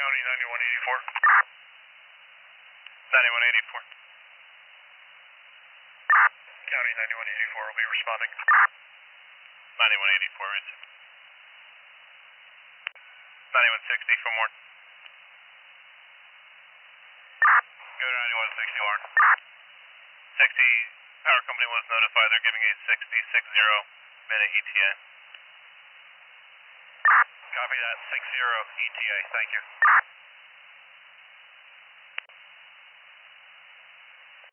County 9184. 9184. County 9184 will be responding. 9184, right. 9160 for more. Go to 9160 Warren. 60, power company was notified. They're giving a 60-60 minute ETA. Copy that, 60 ETA, thank you.